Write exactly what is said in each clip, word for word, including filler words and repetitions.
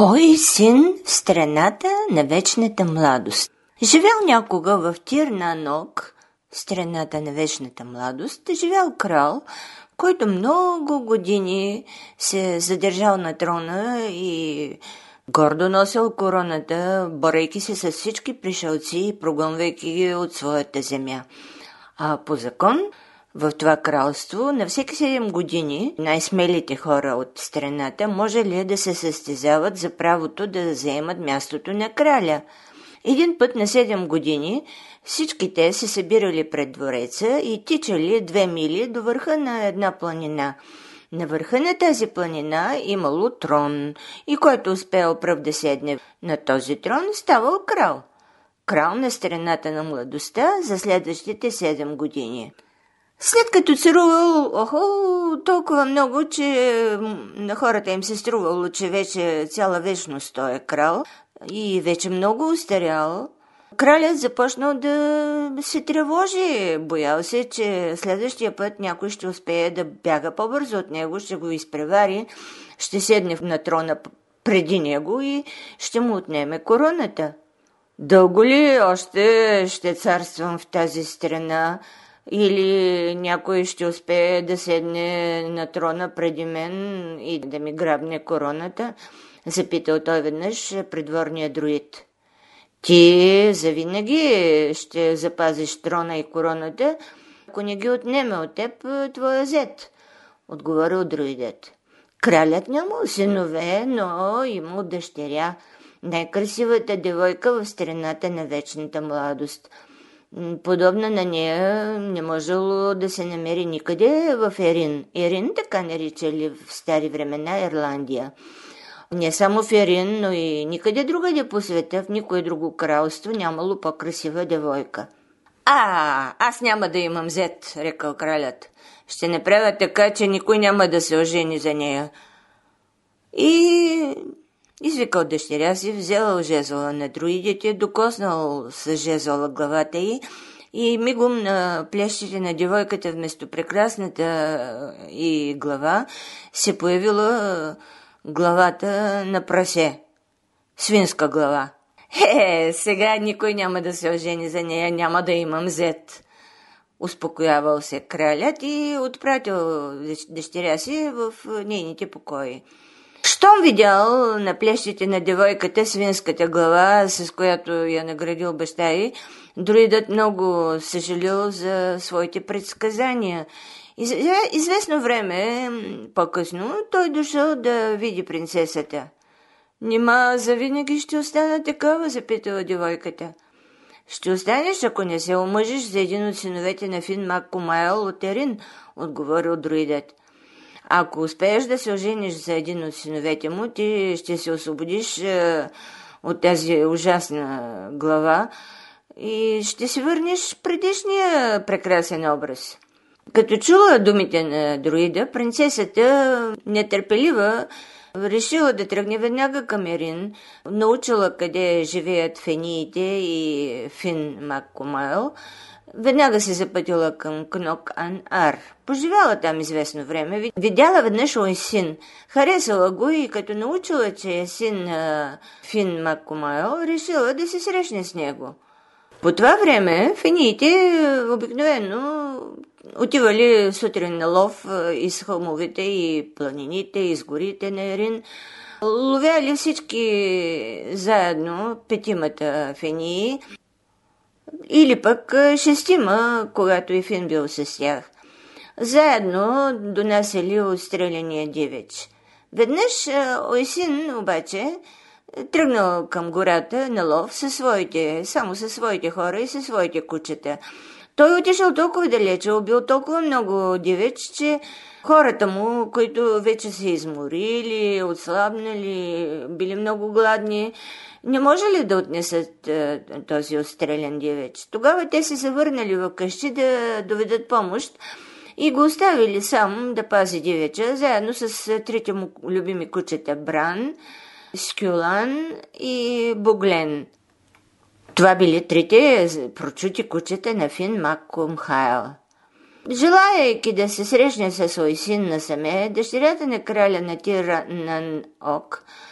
Ой, син в страната на вечната младост. Живял някога в Тир на Анок, страната на вечната младост, живял крал, който много години се задържал на трона и гордо носил короната, борейки се с всички пришелци и прогонвайки ги от своята земя. А по закон в това кралство на всеки седем години най-смелите хора от страната може ли да се състезават за правото да заемат мястото на краля. Един път на седем години всички те се събирали пред двореца и тичали две мили до върха на една планина. На върха на тази планина имало трон и който успял пръв да седне на този трон, ставал крал. Крал на страната на младостта за следващите седем години. След като царувал, охо, толкова много, че на хората им се струвало, че вече цяла вечност той е крал и вече много устарял, кралят започнал да се тревожи. Боял се, че следващия път някой ще успее да бяга по-бързо от него, ще го изпревари, ще седне на трона преди него и ще му отнеме короната. Дълго ли още ще царствам в тази страна? Или някой ще успее да седне на трона преди мен и да ми грабне короната? Запитал той веднъж придворния друид. Ти завинаги ще запазиш трона и короната, ако не ги отнеме от теб твоя зет, отговорил друидът. Кралят нямал синове, но имал дъщеря, най-красивата девойка в страната на вечната младост. Подобна на нея не можело да се намери никъде в Ерин. Ерин така наричали в стари времена Ирландия. Не само в Ерин, но и никъде другаде по света, в никое друго кралство нямало по-красива девойка. А, аз няма да имам зет, рекал кралят. Ще направя така, че никой няма да се ожени за нея. И извикал дъщеря си, взел жезла на друидите, докоснал с жезла главата й и мигом на плещите на девойката вместо прекрасната и глава се появила главата на прасе. Свинска глава. Е, сега никой няма да се ожени за нея, няма да имам зет. Успокоявал се кралят и отпратил дъщеря си в нейните покои. Щом видял на плещите на девойката свинската глава, с която я наградил баща й, друидът много съжалил за своите предсказания. Известно време, по-късно, той дошъл да види принцесата. Нима завинаги ще остана такава, запитала девойката. Ще останеш, ако не се омъжиш за един от синовете на Фин Маккомайл от Ерин, отговорил друидът. Ако успееш да се ожениш за един от синовете му, ти ще се освободиш е, от тази ужасна глава и ще си върнеш предишния прекрасен образ. Като чула думите на друида, принцесата, нетърпелива, решила да тръгне веднага към Ерин, научила къде живеят фениите и Фин Маккомайл, веднага се запътила към Кнок-ан-Ар. Поживяла там известно време, видяла веднъж Ойсин, харесала го и като научила, че е син на Фин Маккомайл, решила да се срещне с него. По това време фениите обикновено отивали сутрин на лов из хълмовете и планините, из горите на Ерин, ловяли всички заедно петимата фении, или пък шестима, когато и Фин бил с тях. Заедно донасяли отстреляния дивеч. Веднъж Ойсин обаче тръгнал към гората на лов със своите, само със своите хора и със своите кучета. Той отишъл толкова далече, убил толкова много дивеч, че хората му, които вече се изморили, отслабнали, били много гладни, не може ли да отнесат а, този отстрелян дивеч? Тогава те се завърнали в къщи да доведат помощ и го оставили сам да пази дивеча, заедно с трите му любими кучета Бран, Скюлан и Буглен. Това били трите прочути кучета на Фин Маккомайл. Желаейки да се срещне с Ойсин насаме, дъщерята на краля на Тир на Ок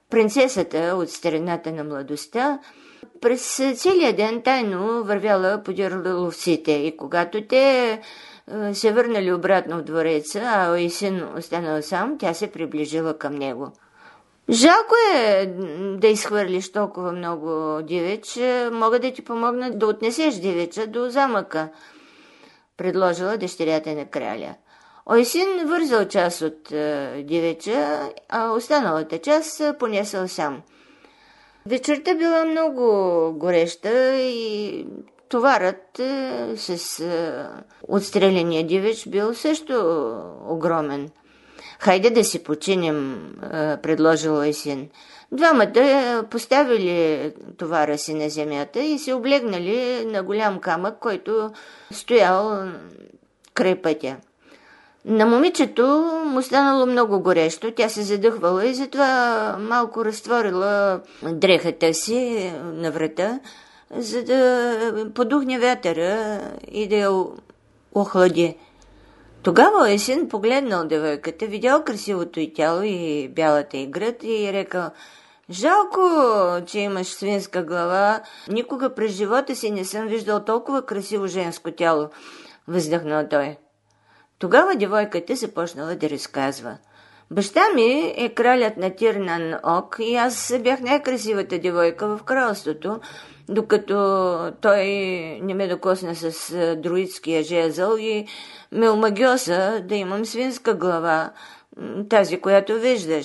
Принцесата от страната на младостта през целия ден тайно вървяла подир ловците и когато те се върнали обратно в двореца, а Уисин останал сам, тя се приближила към него. Жалко е да изхвърлиш толкова много дивеч. Мога да ти помогна да отнесеш дивеча до замъка, предложила дъщерята на краля. Уисин вързал част от е, дивеча, а останалата част понесъл сам. Вечерта била много гореща и товарът е, с е, отстреления дивеч бил също огромен. Хайде да си починем, предложил Уисин. Двамата поставили товара си на земята и се облегнали на голям камък, който стоял край пътя. На момичето му станало много горещо, тя се задъхвала и затова малко разтворила дрехата си на врата, за да подухне вятъра и да я охлади. Тогава Уисин погледнал девойката, видял красивото й тяло и бялата й гръд и рекал: жалко, че имаш свинска глава. Никога през живота си не съм виждал толкова красиво женско тяло, въздъхнал той. Тогава девойката започнала да разказва. Баща ми е кралят на Тирнан Ок и аз бях най-красивата девойка в кралството, докато той не ме докосна с друидския жезъл и ме омагьоса да имам свинска глава, тази, която виждаш.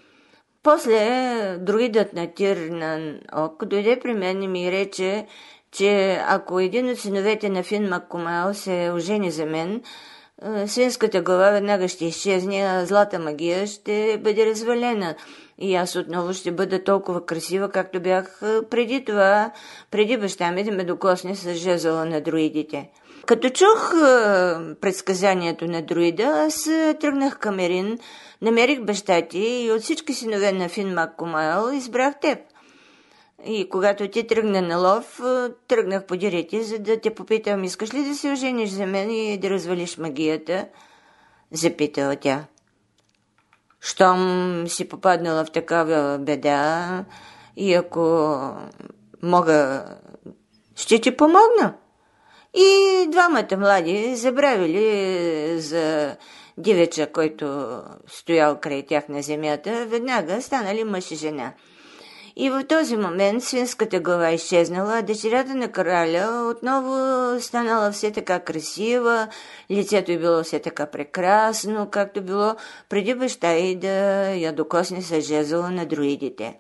После друидът на Тирнан Ок дойде при мен и ми рече, че ако един от синовете на Фин Маккумал се ожени за мен, свинската глава веднага ще изчезне, а злата магия ще бъде развалена и аз отново ще бъда толкова красива, както бях преди това, преди баща ми да ме докосне с жезъла на друидите. Като чух предсказанието на друида, аз тръгнах към Ерин, намерих баща ти и от всички синове на Фин Маккумайл избрах теб. И когато ти тръгна на лов, тръгнах по дирите, за да те попитам, искаш ли да се ожениш за мен и да развалиш магията? Запитала тя. Щом си попаднала в такава беда и ако мога, ще ти помогна. И двамата млади забравили за дивеча, който стоял край тях на земята, веднага станали мъж и жена. И в този момент свинската глава изчезнала, а дъщерята на краля отново станала все така красива, лицето й било все така прекрасно, както било преди баща й да я докосне с жезъла на друидите.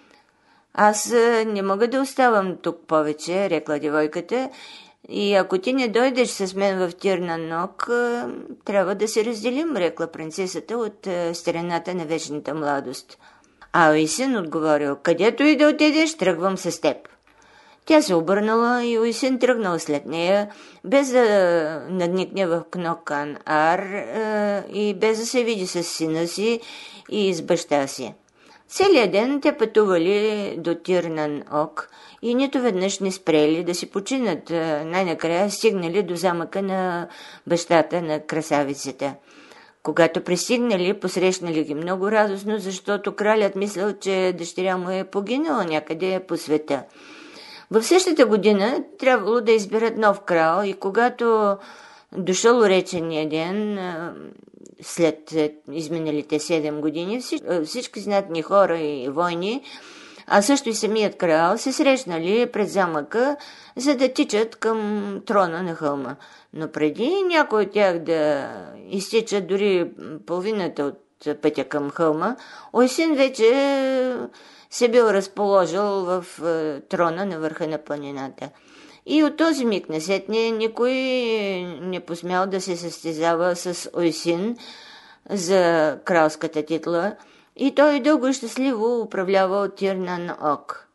Аз не мога да оставам тук повече, рекла девойката, и ако ти не дойдеш с мен в Тирнан Ок, трябва да се разделим, рекла принцесата от страната на вечната младост. А Уисин отговорил, където и да отидеш, тръгвам с теб. Тя се обърнала и Уисин тръгнал след нея, без да надникне в Кнокан Ар и без да се види с сина си и с баща си. Целият ден те пътували до Тирнан Ок и нито веднъж не спрели да си починат. Най-накрая стигнали до замъка на бащата на красавицата. Когато пристигнали, посрещнали ги много радостно, защото кралят мислял, че дъщеря му е погинала някъде по света. В същата година трябвало да изберат нов крал и когато дошъл уречения ден, след изминалите седем години, всички знатни хора и войни, а също и самият крал, се срещнали пред замъка, за да тичат към трона на хълма. Но преди някой от тях да изтичат дори половината от пътя към хълма, Уисин вече се бил разположил в трона на върха на планината. И от този миг насетне никой не посмял да се състезава с Уисин за кралската титла и той дълго и щастливо управлявал Тирнан Ок.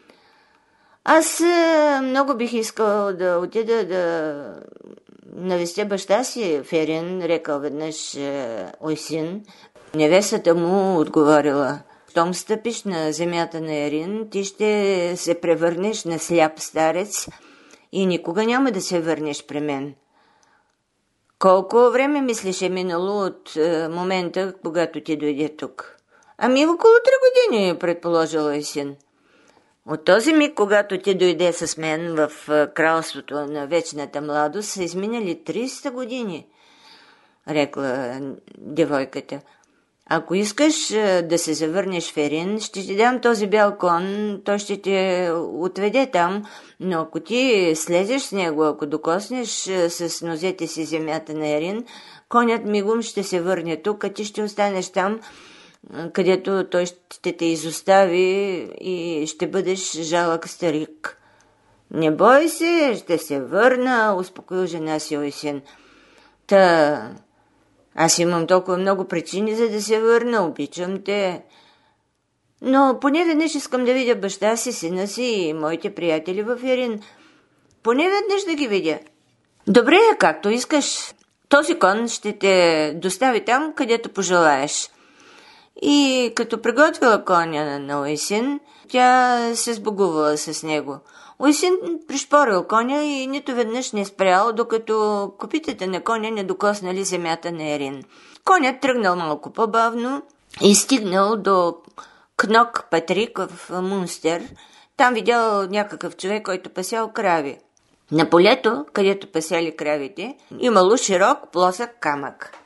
Аз много бих искал да отида да навестя баща си в Ерин, рекал веднъж Уисин. Невестата му отговорила, щом стъпиш на земята на Ерин, ти ще се превърнеш на сляп старец и никога няма да се върнеш при мен. Колко време мислиш е минало от момента, когато ти дойде тук? Ами около три години, предположил Уйсин. От този миг, когато ти дойде с мен в кралството на вечната младост, са изминали триста години, рекла девойката. Ако искаш да се завърнеш в Ерин, ще ти дам този бял кон, той ще те отведе там, но ако ти слезеш с него, ако докоснеш с нозете си земята на Ерин, конят мигом ще се върне тук, а ти ще останеш там, където той ще те изостави и ще бъдеш жалък старик. Не бой се, ще се върна, успокоил жена си Уйсин. Та, аз имам толкова много причини, за да се върна, обичам те. Но поне веднъж искам да видя баща си, сина си и моите приятели в Ерин. Поне веднъж да ги видя. Добре, както искаш. Този кон ще те достави там, където пожелаеш. И като приготвила коня на Уйсин, тя се сбогувала с него. Уйсин пришпорил коня и нито веднъж не спрял, докато копитата на коня не докоснали земята на Ерин. Конят тръгнал малко по-бавно и стигнал до Кнок Патрик в Мунстер. Там видял някакъв човек, който пасял крави. На полето, където пасяли кравите, имало широк плосък камък.